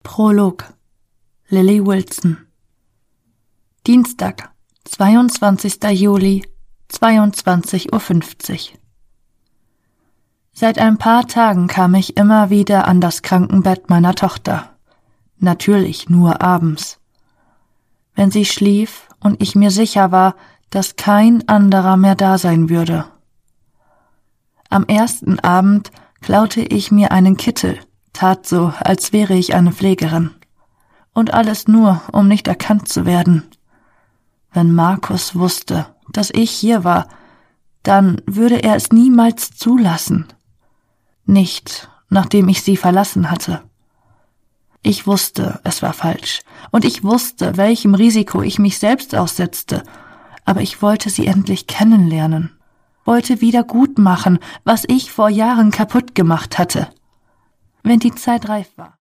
Prolog. Lily Wilson. Dienstag, 22. Juli, 22:50 Uhr. Seit ein paar Tagen kam ich immer wieder an das Krankenbett meiner Tochter. Natürlich nur abends. Wenn sie schlief und ich mir sicher war, dass kein anderer mehr da sein würde. Am ersten Abend klaute ich mir einen Kittel, tat so, als wäre ich eine Pflegerin. Und alles nur, um nicht erkannt zu werden. Wenn Markus wusste, dass ich hier war, dann würde er es niemals zulassen. Nicht, nachdem ich sie verlassen hatte. Ich wusste, es war falsch, und ich wusste, welchem Risiko ich mich selbst aussetzte, aber ich wollte sie endlich kennenlernen, wollte wieder gut machen, was ich vor Jahren kaputt gemacht hatte. Wenn die Zeit reif war.